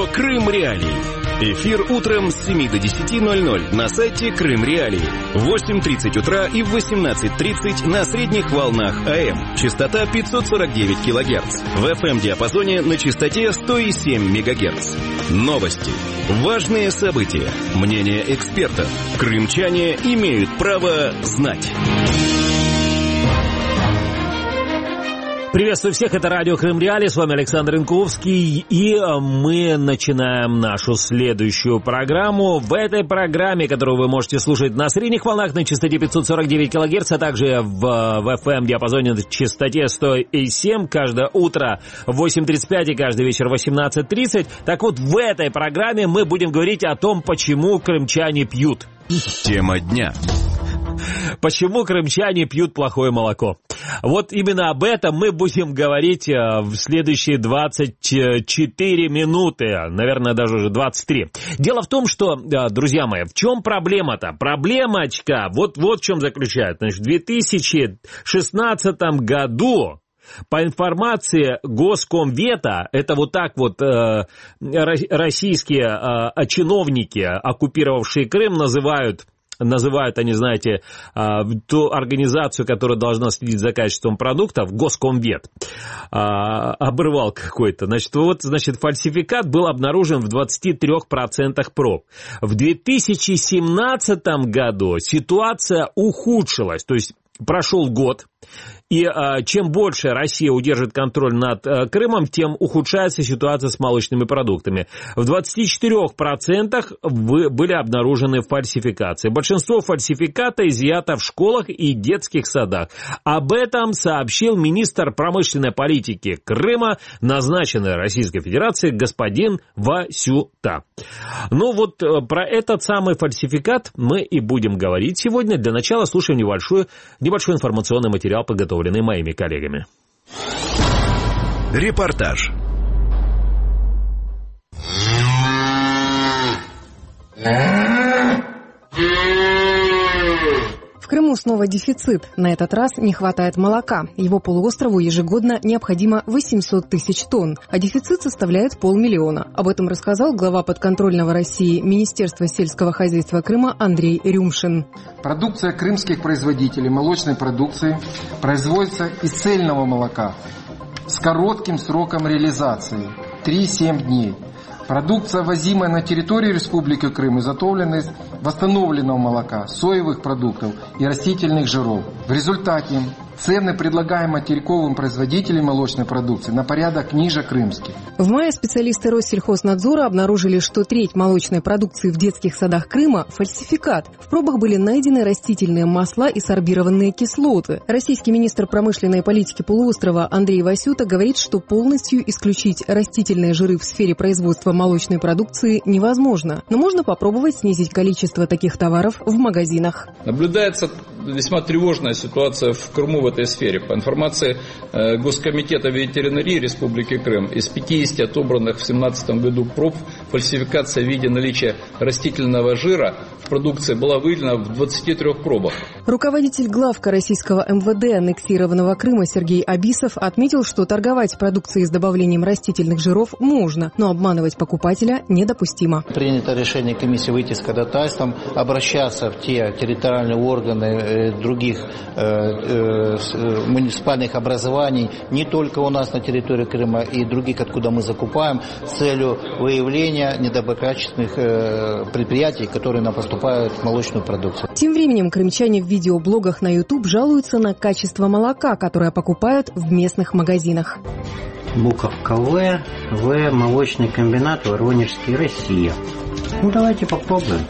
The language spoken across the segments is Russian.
«Крым Реалии». Эфир утром с 7 до 10:00 на сайте Крым Реалии. В 8:30 утра и в 18:30 на средних волнах АМ. Частота 549 кГц. В FM-диапазоне на частоте 107 МГц. Новости. Важные события. Мнения экспертов. Крымчане имеют право знать. Приветствую всех, это радио Крым Реалии, с вами Александр Янковский, и мы начинаем нашу следующую программу. В этой программе, которую вы можете слушать на средних волнах на частоте 549 кГц, а также в FM-диапазоне на частоте 107, каждое утро в 8:35 и каждый вечер в 18:30. Так вот, в этой программе мы будем говорить о том, почему крымчане пьют. Тема дня. Почему крымчане пьют плохое молоко? Вот именно об этом мы будем говорить в следующие 24 минуты, наверное, даже уже 23. Дело в том, что, друзья мои, в чем проблема-то? Проблемочка вот в чем заключается. Значит, в 2016 году, по информации Госкомвета, это вот так вот российские чиновники, оккупировавшие Крым, называют они, знаете, ту организацию, которая должна следить за качеством продуктов, Госкомвет, обрывал какой-то. Значит, фальсификат был обнаружен в 23% проб. В 2017 году ситуация ухудшилась, то есть прошел год, и чем больше Россия удержит контроль над Крымом, тем ухудшается ситуация с молочными продуктами. В 24% были обнаружены фальсификации. Большинство фальсификата изъято в школах и детских садах. Об этом сообщил министр промышленной политики Крыма, назначенный Российской Федерацией, господин Васюта. Ну вот про этот самый фальсификат мы и будем говорить сегодня. Для начала слушаем небольшой информационный материал, подготовленный моими коллегами. Репортаж. В Крыму снова дефицит. На этот раз не хватает молока. Его полуострову ежегодно необходимо 800 тысяч тонн, а дефицит составляет 500 000. Об этом рассказал глава подконтрольного России Министерства сельского хозяйства Крыма Андрей Рюмшин. Продукция крымских производителей молочной продукции производится из цельного молока с коротким сроком реализации – 3-7 дней. Продукция, возимая на территории Республики Крым, изготовлена из восстановленного молока, соевых продуктов и растительных жиров. В результате цены, предлагаемые материковым производителям молочной продукции, на порядок ниже крымских. В мае специалисты Россельхознадзора обнаружили, что треть молочной продукции в детских садах Крыма – фальсификат. В пробах были найдены растительные масла и сорбированные кислоты. Российский министр промышленной политики полуострова Андрей Васюта говорит, что полностью исключить растительные жиры в сфере производства молочной продукции невозможно. Но можно попробовать снизить количество таких товаров в магазинах. Наблюдается весьма тревожная ситуация в Крыму в этой сфере. По информации Госкомитета ветеринарии Республики Крым, из 50 отобранных в 2017 году проб фальсификация в виде наличия растительного жира в продукции была выявлена в 23 пробах. Руководитель главка российского МВД аннексированного Крыма Сергей Абисов отметил, что торговать продукцией с добавлением растительных жиров можно, но обманывать покупателя недопустимо. Принято решение комиссии выйти с ходатайством, обращаться в те территориальные органы других муниципальных образований, не только у нас на территории Крыма и других, откуда мы закупаем, с целью выявления недоброкачественных предприятий, которые нам поступают в молочную продукцию. Тем временем крымчане в видеоблогах на YouTube жалуются на качество молока, которое покупают в местных магазинах. Буковка В, молочный комбинат Воронежский, Россия. Ну давайте попробуем.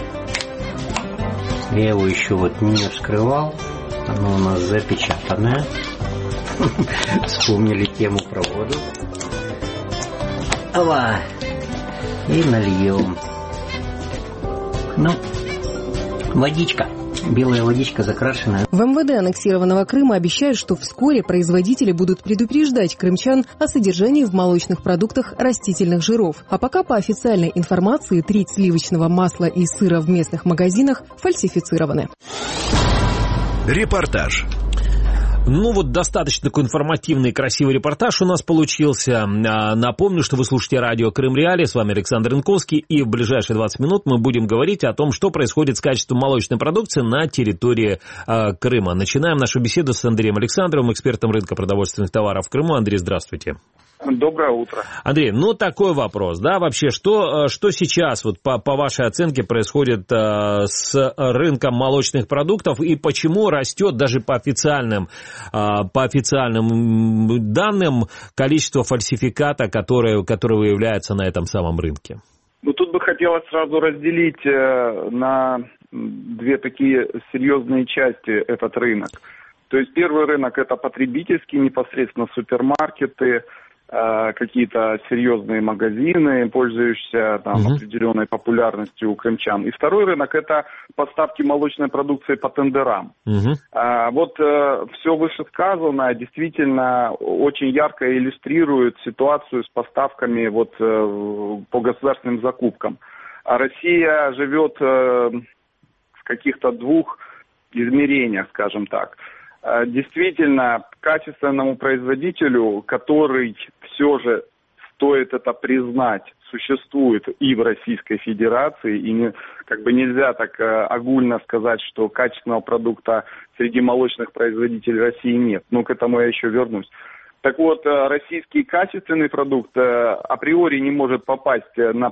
Я его еще не вскрывал. Оно у нас запечатанное. Вспомнили тему про воду. И нальем. Водичка. Белая водичка закрашенная. В МВД аннексированного Крыма обещают, что вскоре производители будут предупреждать крымчан о содержании в молочных продуктах растительных жиров. А пока по официальной информации треть сливочного масла и сыра в местных магазинах фальсифицированы. Репортаж. Ну вот достаточно такой информативный и красивый репортаж у нас получился. Напомню, что вы слушаете радио Крым Реалии, с вами Александр Янковский, и в ближайшие 20 минут мы будем говорить о том, что происходит с качеством молочной продукции на территории Крыма. Начинаем нашу беседу с Андреем Александровым, экспертом рынка продовольственных товаров в Крыму. Андрей, здравствуйте. Доброе утро. Андрей, ну такой вопрос, да, вообще, что сейчас, вот по вашей оценке, происходит с рынком молочных продуктов и почему растет даже по официальным данным количество фальсификата, которое выявляется на этом самом рынке? Ну, тут бы хотелось сразу разделить на две такие серьезные части этот рынок. То есть первый рынок – это потребительский, непосредственно супермаркеты, какие-то серьезные магазины, пользующиеся определенной популярностью у крымчан. И второй рынок – это поставки молочной продукции по тендерам. Вот все вышесказанное действительно очень ярко иллюстрирует ситуацию с поставками вот, по государственным закупкам. А Россия живет в каких-то двух измерениях, скажем так. Действительно, качественному производителю, который все же, стоит это признать, существует и в Российской Федерации, и нельзя так огульно сказать, что качественного продукта среди молочных производителей России нет. Но к этому я еще вернусь. Так вот, российский качественный продукт априори не может попасть на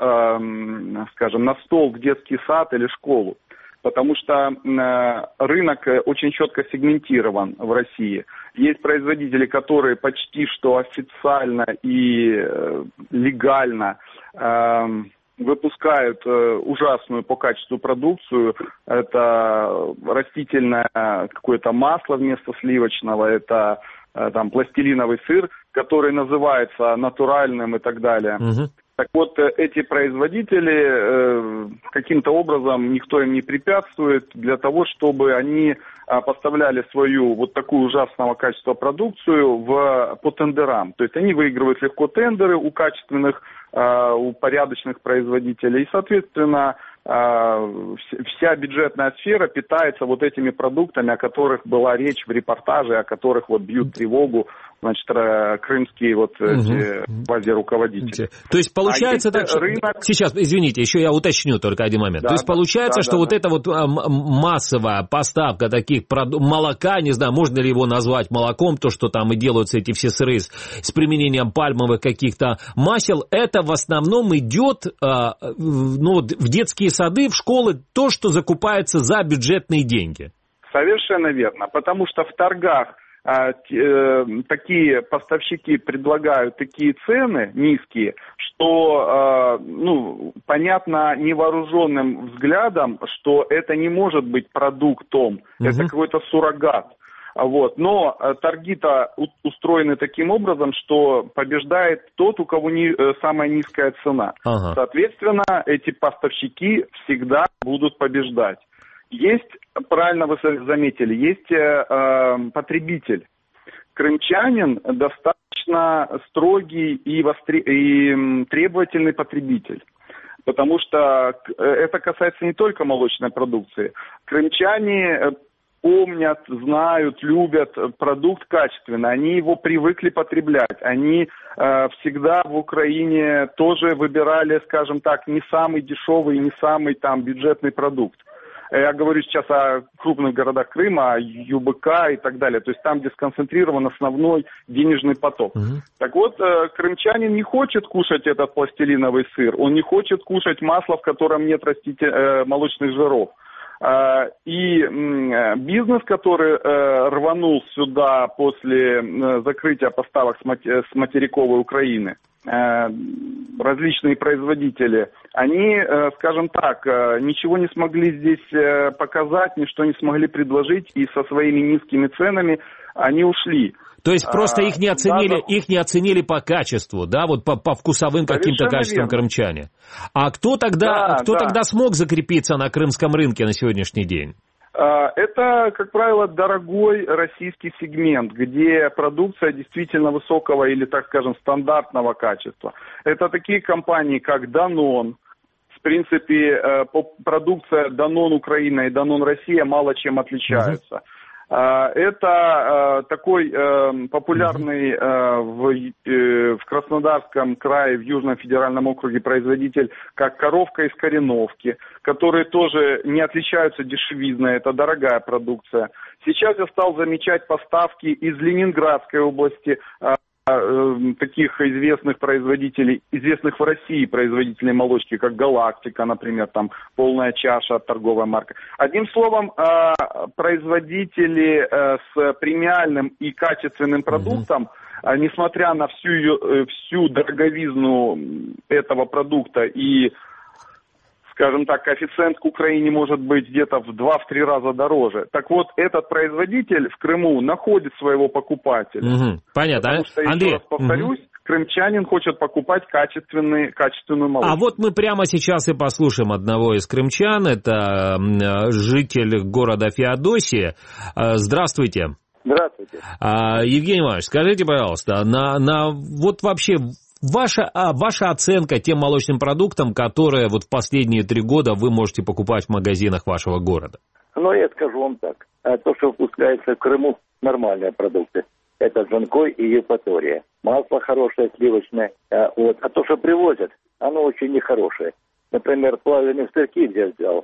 стол в детский сад или школу. Потому что рынок очень четко сегментирован в России. Есть производители, которые почти что официально и легально выпускают ужасную по качеству продукцию. Это растительное какое-то масло вместо сливочного, это пластилиновый сыр, который называется натуральным и так далее. Так вот, эти производители, каким-то образом никто им не препятствует для того, чтобы они поставляли свою вот такую ужасного качества продукцию по тендерам. То есть они выигрывают легко тендеры у качественных, у порядочных производителей. И, соответственно, вся бюджетная сфера питается вот этими продуктами, о которых была речь в репортаже, о которых вот бьют тревогу, значит, крымские вот эти квази-руководители. То есть получается так, что... Рынок... Сейчас, извините, еще я уточню только один момент. То есть получается, что вот эта вот массовая поставка таких молока, не знаю, можно ли его назвать молоком, то, что там и делаются эти все сыры с применением пальмовых каких-то масел, это в основном идет в детские сады, в школы, то, что закупается за бюджетные деньги. Совершенно верно, потому что в торгах такие поставщики предлагают такие цены низкие, что понятно невооруженным взглядом, что это не может быть продуктом, это какой-то суррогат. Вот. Но торги-то устроены таким образом, что побеждает тот, у кого самая низкая цена. Соответственно, эти поставщики всегда будут побеждать. Есть, правильно вы заметили, есть потребитель. Крымчанин достаточно строгий и требовательный потребитель. Потому что это касается не только молочной продукции. Крымчане помнят, знают, любят продукт качественный, они его привыкли потреблять. Они всегда в Украине тоже выбирали, скажем так, не самый дешевый, не самый бюджетный продукт. Я говорю сейчас о крупных городах Крыма, ЮБК и так далее, то есть там, где сконцентрирован основной денежный поток. Так вот, крымчанин не хочет кушать этот пластилиновый сыр, он не хочет кушать масло, в котором нет молочных жиров. И бизнес, который рванул сюда после закрытия поставок с материковой Украины, различные производители, они, скажем так, ничего не смогли здесь показать, ничто не смогли предложить, и со своими низкими ценами они ушли. То есть просто их не оценили по качеству, да, вот по вкусовым каким-то качествам крымчане. А кто тогда смог закрепиться на крымском рынке на сегодняшний день? Это, как правило, дорогой российский сегмент, где продукция действительно высокого или, так скажем, стандартного качества. Это такие компании, как Danone. В принципе, продукция Danone Украина и Danone Россия мало чем отличаются. Это такой популярный в Краснодарском крае, в Южном федеральном округе производитель, как коровка из Кореновки, которые тоже не отличаются дешевизной, это дорогая продукция. Сейчас я стал замечать поставки из Ленинградской области, таких известных производителей, известных в России производителей молочки, как Галактика, например, там полная чаша, торговая марка. Одним словом, производители с премиальным и качественным продуктом, несмотря на всю дороговизну этого продукта и, скажем так, коэффициент к Украине может быть где-то в 2-3 раза дороже. Так вот, этот производитель в Крыму находит своего покупателя. Понятно. Потому что, еще раз повторюсь, крымчанин хочет покупать качественную молочку. А вот мы прямо сейчас и послушаем одного из крымчан. Это житель города Феодосия. Здравствуйте. Здравствуйте. Евгений Иванович, скажите, пожалуйста, вот вообще... Ваша оценка тем молочным продуктам, которые вот в последние 3 года вы можете покупать в магазинах вашего города? Ну, я скажу вам так. То, что выпускается в Крыму, нормальные продукты. Это Джанкой и Евпатория. Масло хорошее, сливочное. А то, что привозят, оно очень нехорошее. Например, плавленые сырки я взял.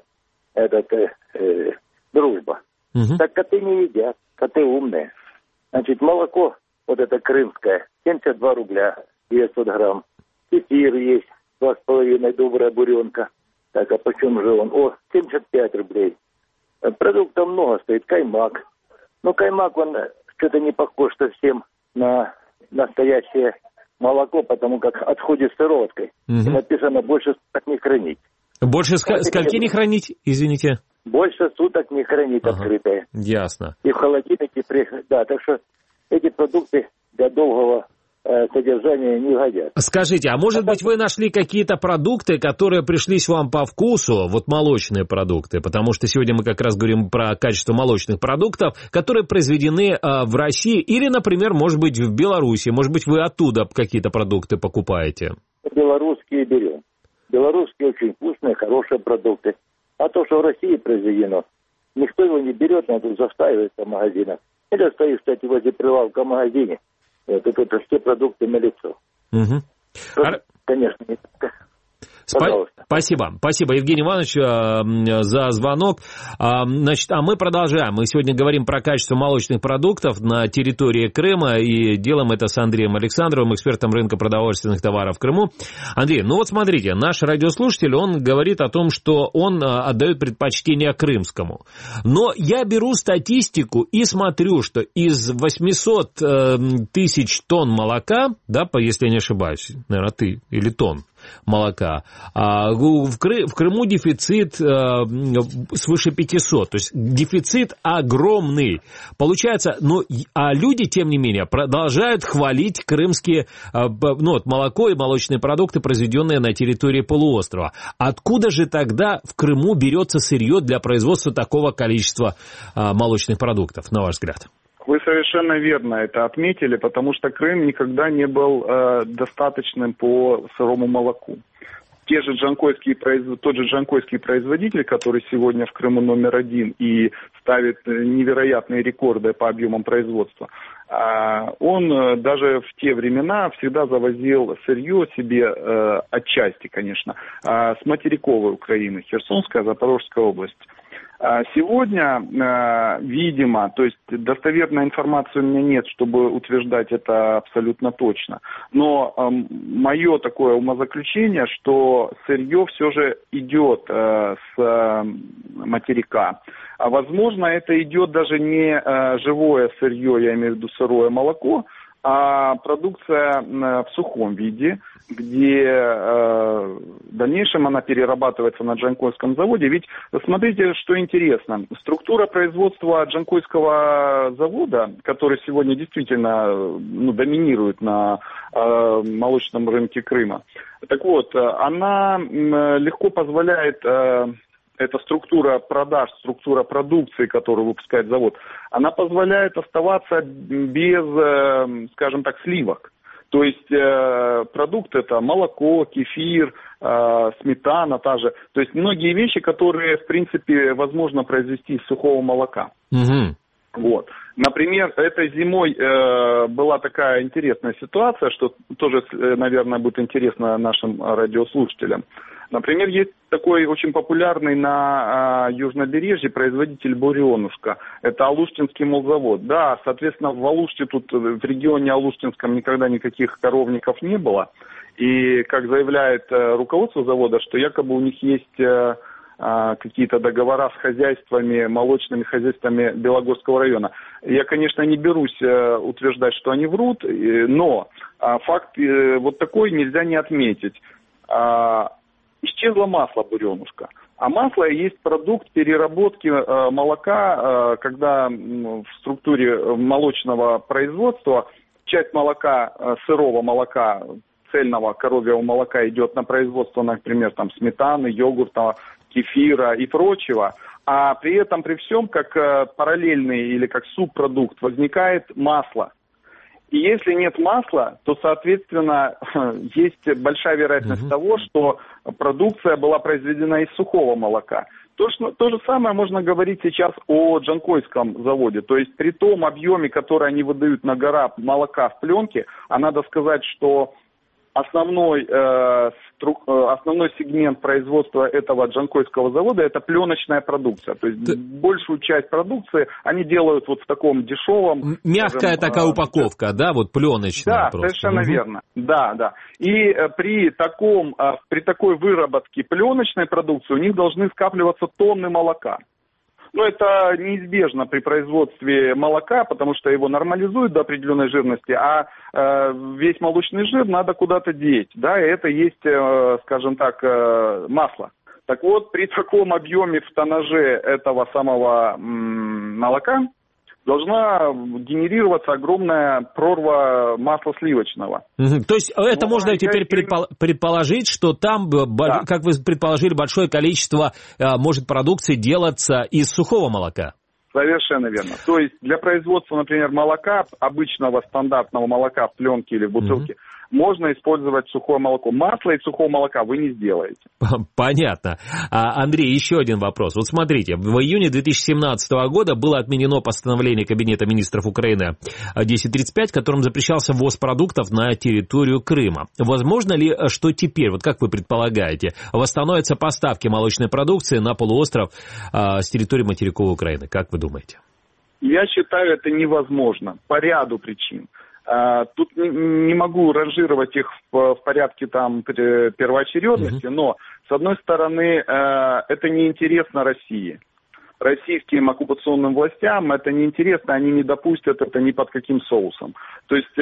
Дружба. Так коты не едят. Коты умные. Значит, молоко, вот это крымское, 72 рубля. 900 грамм. Кефир есть, 2,5, добрая буренка. Так, а почем же он? 75 рублей. Продуктов много стоит. Каймак. Но каймак, он что-то не похож совсем на настоящее молоко, потому как отходит сыроваткой. И написано, больше суток не хранить. Больше скольки не хранить, извините? Больше суток не хранить открытое. Ясно. И в холодильнике, да, так что эти продукты для долгого содержания не годятся. Скажите, а может быть вы нашли какие-то продукты, которые пришлись вам по вкусу, вот молочные продукты, потому что сегодня мы как раз говорим про качество молочных продуктов, которые произведены в России или, например, может быть, в Беларуси, может быть, вы оттуда какие-то продукты покупаете? Белорусские берем. Белорусские очень вкусные, хорошие продукты. А то, что в России произведено, никто его не берет, надо застаивается в магазинах. Или стоишь, кстати, возле прилавка в магазине. Это все продукты на лицо. Конечно, не так. Спасибо, Евгений Иванович, за звонок. Значит, а мы продолжаем. Мы сегодня говорим про качество молочных продуктов на территории Крыма и делаем это с Андреем Александровым, экспертом рынка продовольственных товаров в Крыму. Андрей, ну вот смотрите, наш радиослушатель, он говорит о том, что он отдает предпочтение крымскому. Но я беру статистику и смотрю, что из 800 тысяч тонн молока, да, если я не ошибаюсь, наверное, или тонн молока. В Крыму дефицит свыше 500, то есть дефицит огромный. Получается, а люди, тем не менее, продолжают хвалить крымские молоко и молочные продукты, произведенные на территории полуострова. Откуда же тогда в Крыму берется сырье для производства такого количества молочных продуктов, на ваш взгляд? Вы совершенно верно это отметили, потому что Крым никогда не был достаточным по сырому молоку. Тот же джанкойский производитель, который сегодня в Крыму номер 1 и ставит невероятные рекорды по объемам производства, он даже в те времена всегда завозил сырье себе отчасти, конечно, с материковой Украины, Херсонская, Запорожская область. Сегодня, видимо, то есть достоверной информации у меня нет, чтобы утверждать это абсолютно точно, но мое такое умозаключение, что сырье все же идет с материка. А возможно, это идет даже не живое сырье, я имею в виду сырое молоко, а продукция в сухом виде, где в дальнейшем она перерабатывается на Джанкойском заводе. Ведь смотрите, что интересно. Структура производства Джанкойского завода, который сегодня действительно доминирует на молочном рынке Крыма, так вот, она легко позволяет... Эта структура продаж, структура продукции, которую выпускает завод, она позволяет оставаться без, скажем так, сливок. То есть продукт это молоко, кефир, сметана та же. То есть многие вещи, которые, в принципе, возможно произвести из сухого молока. Угу. Вот. Например, этой зимой была такая интересная ситуация, что тоже, наверное, будет интересно нашим радиослушателям. Например, есть такой очень популярный на южнобережье производитель буренушка. Это Алуштинский молзавод. Да, соответственно, в Алуште, тут в регионе Алуштинском никогда никаких коровников не было. И, как заявляет руководство завода, что якобы у них есть какие-то договора с хозяйствами, молочными хозяйствами Белогорского района. Я, конечно, не берусь утверждать, что они врут, но факт вот такой нельзя не отметить. Исчезло масло буренушка. А масло есть продукт переработки молока, когда в структуре молочного производства часть молока, сырого молока, цельного коровьего молока идет на производство, например, там, сметаны, йогурта, кефира и прочего, а при этом, при всем, как параллельный или как субпродукт возникает масло. И если нет масла, то, соответственно, есть большая вероятность того, что продукция была произведена из сухого молока. То же самое можно говорить сейчас о Джанкойском заводе. То есть при том объеме, который они выдают на гора молока в пленке, а надо сказать, что основной сегмент производства этого Джанкойского завода – это пленочная продукция. То есть большую часть продукции они делают вот в таком дешевом… Мягкая такая упаковка, да, вот пленочная. Да, просто. Совершенно верно. Да. И при такой выработке пленочной продукции у них должны скапливаться тонны молока. Но это неизбежно при производстве молока, потому что его нормализуют до определенной жирности, а весь молочный жир надо куда-то деть, да, и это есть, скажем так, масло. Так вот, при таком объеме в тоннаже этого самого молока должна генерироваться огромная прорва масла сливочного. То есть это можно теперь предположить, что там, как вы предположили, большое количество может продукции делаться из сухого молока? Совершенно верно. То есть для производства, например, молока, обычного стандартного молока в пленке или в бутылке, можно использовать сухое молоко. Масло из сухого молока вы не сделаете. Понятно. Андрей, еще один вопрос. Вот смотрите, в июне 2017 года было отменено постановление Кабинета министров Украины 1035, которым запрещался ввоз продуктов на территорию Крыма. Возможно ли, что теперь, вот как вы предполагаете, восстановятся поставки молочной продукции на полуостров с территории материковой Украины? Как вы думаете? Я считаю, это невозможно по ряду причин. Тут не могу ранжировать их в порядке там первоочередности, но, с одной стороны, это неинтересно России. Российским оккупационным властям это неинтересно, они не допустят это ни под каким соусом. То есть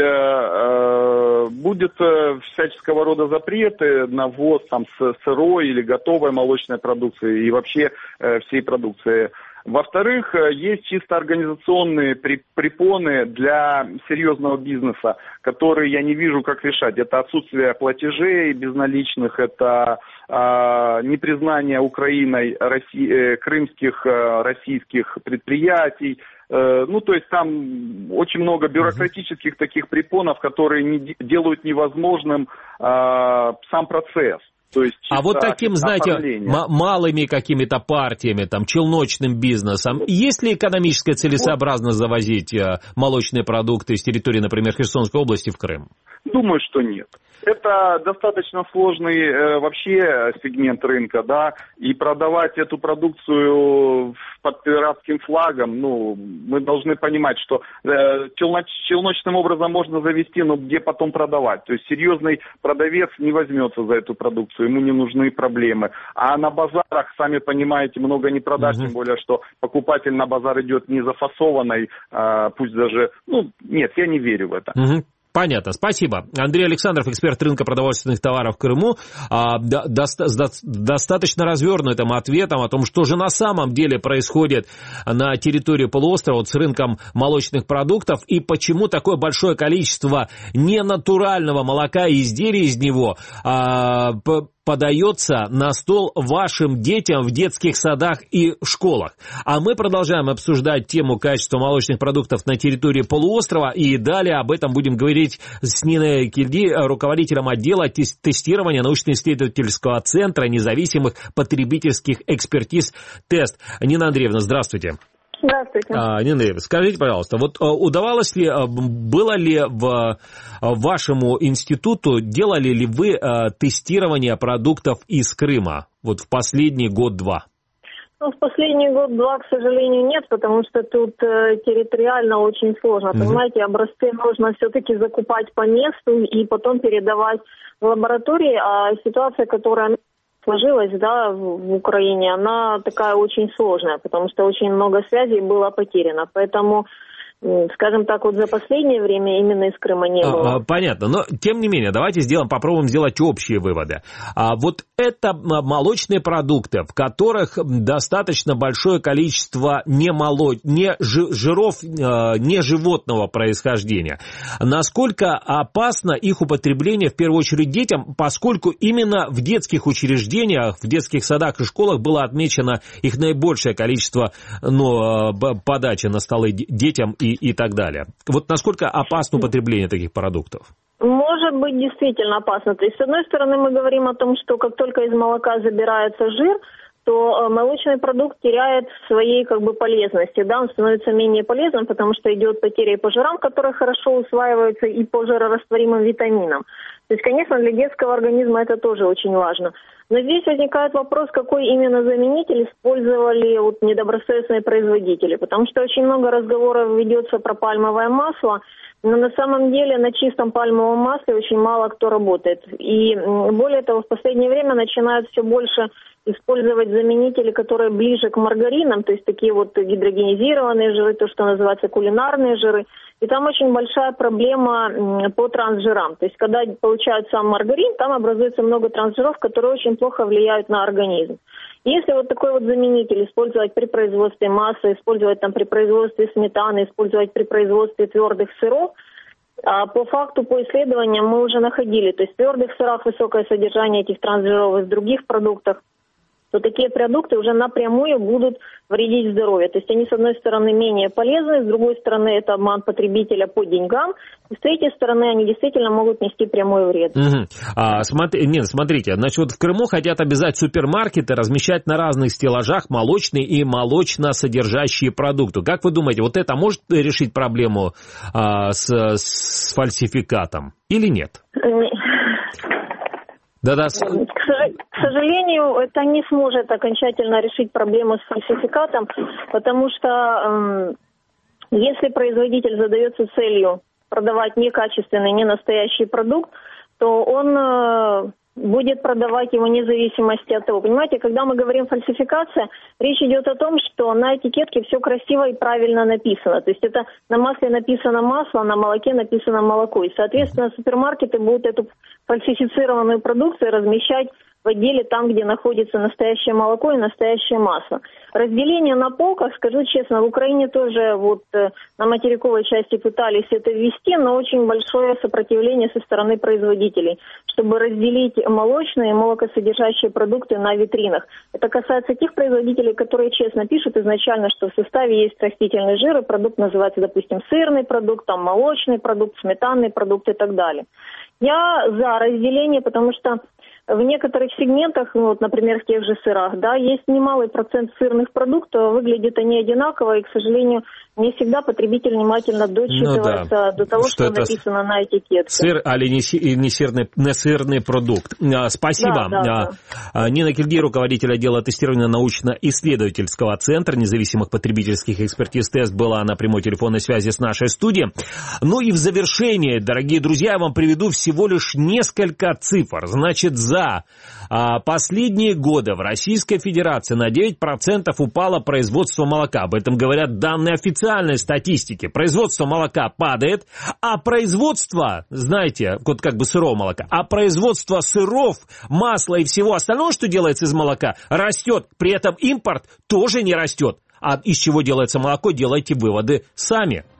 будет всяческого рода запреты на ввоз там сырой или готовой молочной продукции и вообще всей продукции. Во-вторых, есть чисто организационные препоны для серьезного бизнеса, которые я не вижу, как решать. Это отсутствие платежей безналичных, это непризнание Украиной крымских российских предприятий. Ну, то есть там очень много бюрократических таких препонов, которые делают невозможным сам процесс. То есть вот таким, знаете, малыми какими-то партиями, там, челночным бизнесом, есть ли экономическая целесообразность завозить молочные продукты с территории, например, Херсонской области в Крым? Думаю, что нет. Это достаточно сложный вообще сегмент рынка, да, и продавать эту продукцию под пиратским флагом, ну, мы должны понимать, что челночным образом можно завести, но где потом продавать? То есть серьезный продавец не возьмется за эту продукцию, ему не нужны проблемы. А на базарах, сами понимаете, много не продашь, тем более, что покупатель на базар идет не зафасованный, пусть даже, нет, я не верю в это. Понятно, спасибо. Андрей Александров, эксперт рынка продовольственных товаров в Крыму, достаточно развернутым ответом о том, что же на самом деле происходит на территории полуострова вот с рынком молочных продуктов и почему такое большое количество ненатурального молока и изделий из него подается на стол вашим детям в детских садах и школах. А мы продолжаем обсуждать тему качества молочных продуктов на территории полуострова, и далее об этом будем говорить с Ниной Кильди, руководителем отдела тестирования научно-исследовательского центра независимых потребительских экспертиз «Тест». Нина Андреевна, здравствуйте. Здравствуйте. Нина Игоревна, скажите, пожалуйста, вот удавалось ли, было ли вашему институту, делали ли вы тестирование продуктов из Крыма вот в последний год-два? Ну, в последний год-два, к сожалению, нет, потому что тут территориально очень сложно. Понимаете, образцы нужно все-таки закупать по месту и потом передавать в лаборатории, а ситуация, которая сложилась, да, в Украине, она такая очень сложная, потому что очень много связей было потеряно. Поэтому, скажем так, вот за последнее время именно из Крыма не было. Понятно, но тем не менее, давайте попробуем сделать общие выводы. Вот это молочные продукты, в которых достаточно большое количество жиров не животного происхождения. Насколько опасно их употребление, в первую очередь, детям, поскольку именно в детских учреждениях, в детских садах и школах было отмечено их наибольшее количество подачи на столы детям и так далее. Вот насколько опасно употребление таких продуктов? Может быть, действительно опасно. То есть, с одной стороны, мы говорим о том, что как только из молока забирается жир, то молочный продукт теряет своей полезности, да, он становится менее полезным, потому что идет потеря и по жирам, которые хорошо усваиваются, и по жирорастворимым витаминам. То есть, конечно, для детского организма это тоже очень важно. Но здесь возникает вопрос, какой именно заменитель использовали недобросовестные производители, потому что очень много разговоров ведется про пальмовое масло, но на самом деле на чистом пальмовом масле очень мало кто работает. И более того, в последнее время начинают все больше использовать заменители, которые ближе к маргаринам, то есть такие гидрогенизированные жиры, то, что называется кулинарные жиры. И там очень большая проблема по трансжирам. То есть когда получают сам маргарин, там образуется много трансжиров, которые очень плохо влияют на организм. Если такой заменитель использовать при производстве масла, использовать при производстве сметаны, использовать при производстве твердых сыров, по факту, по исследованиям мы уже находили, то есть в твердых сырах высокое содержание этих трансжиров и в других продуктах, то такие продукты уже напрямую будут вредить здоровью. То есть они, с одной стороны, менее полезны, с другой стороны, это обман потребителя по деньгам, и с третьей стороны, они действительно могут нести прямой вред. Смотрите, значит, в Крыму хотят обязать супермаркеты размещать на разных стеллажах молочные и молочно-содержащие продукты. Как вы думаете, вот это может решить проблему с фальсификатом или нет? Да-да. К сожалению, это не сможет окончательно решить проблему с фальсификатом, потому что если производитель задается целью продавать некачественный, не настоящий продукт, то он будет продавать его вне зависимости от того. Понимаете, когда мы говорим фальсификация, речь идет о том, что на этикетке все красиво и правильно написано. То есть это на масле написано масло, на молоке написано молоко. И, соответственно, супермаркеты будут эту фальсифицированную продукцию размещать в отделе там, где находится настоящее молоко и настоящее масло. Разделение на полках, скажу честно, в Украине тоже на материковой части пытались это ввести, но очень большое сопротивление со стороны производителей, чтобы разделить молочные и молокосодержащие продукты на витринах. Это касается тех производителей, которые честно пишут изначально, что в составе есть растительный жир, и продукт называется, допустим, сырный продукт, молочный продукт, сметанный продукт и так далее. Я за разделение, потому что в некоторых сегментах, например, в тех же сырах, да, есть немалый процент сырных продуктов, выглядят они одинаково, и, к сожалению, не всегда потребитель внимательно дочитывается до того, что написано на этикетке. Сыр, а не сырный продукт. Спасибо. Да. Нина Кильди, руководитель отдела тестирования научно-исследовательского центра независимых потребительских экспертиз ТЭС, была на прямой телефонной связи с нашей студией. Ну и в завершение, дорогие друзья, я вам приведу всего лишь несколько цифр. Значит, за последние годы в Российской Федерации на 9% упало производство молока. Об этом говорят данные официальной статистики. Производство молока падает, а производство, знаете, сырого молока, а производство сыров, масла и всего остального, что делается из молока, растет. При этом импорт тоже не растет. А из чего делается молоко, делайте выводы сами.